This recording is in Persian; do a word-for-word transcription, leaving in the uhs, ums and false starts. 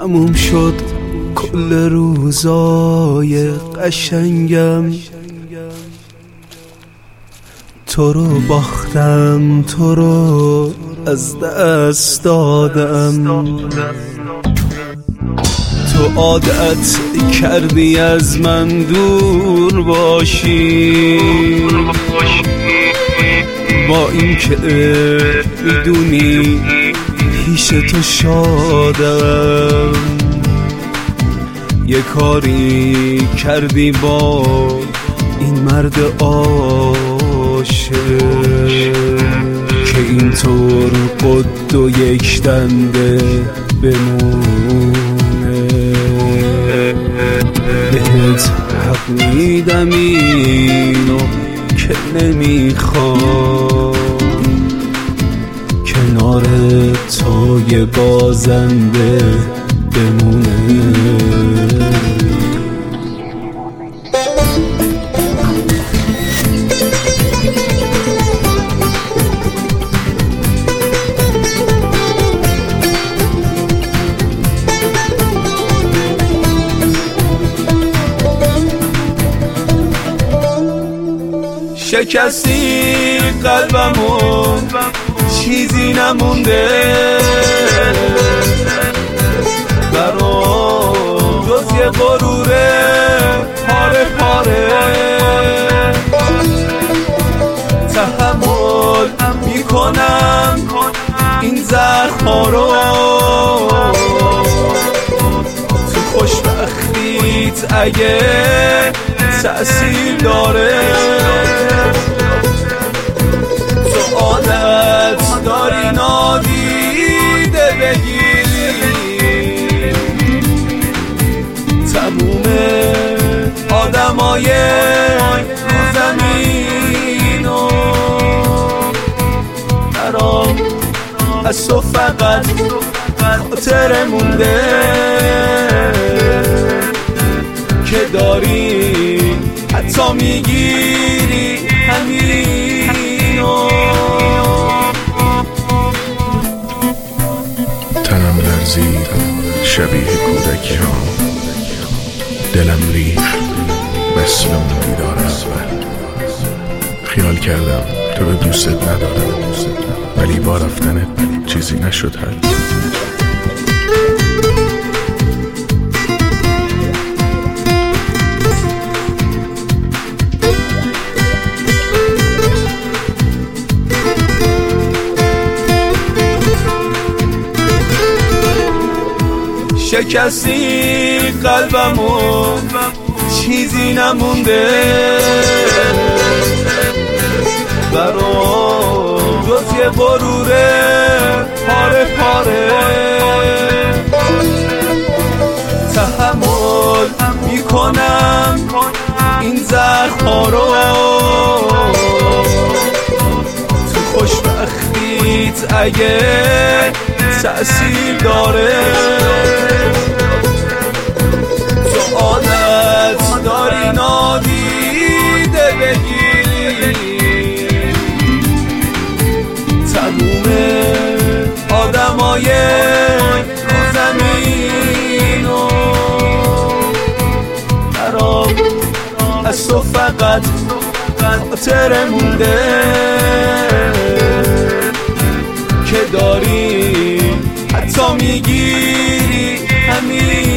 تموم شد کل روزای قشنگم، تو رو باختم، تو رو از دست دادم. تو عادت کردی از من دور باشی، با این که میدونی پیش تو شادم. یه کاری کردی با این مرد عاشق که اینطور قد و یک دنده بمونه. بهت حق میدم اینو که نمیخوام کنار تو یه بازنده بمونه. شکستی قلبمو چیزی نمونده برام جز یه غروره پاره پاره. تحمل میکنم این زخم‌ها رو، تو خوشبختیت اگه تأثیر داره. تو عادت داری نادیده بگیری تموم آدمای زمینو. برام از تو فقط خاطر مونده که داری حتی میگیری همینو. تنم لرزید شبیه کودکی ها، دلم ریخت مثل اون دیدار اول. خیال کردم تو رو دوست ندارم، ولی با رفتنت چیزی نشد حل. شکستی قلبمو چیزی نمونده برام جز یه غروره پاره پاره. تحمل میکنم این زخم‌ها رو، تو خوشبختیت اگه تأثیر داره. تو عادت داری نادیده بگیری تموم آدمای زمینو. برام از تو فقط خاطر مونده که داری حتی میگیری همین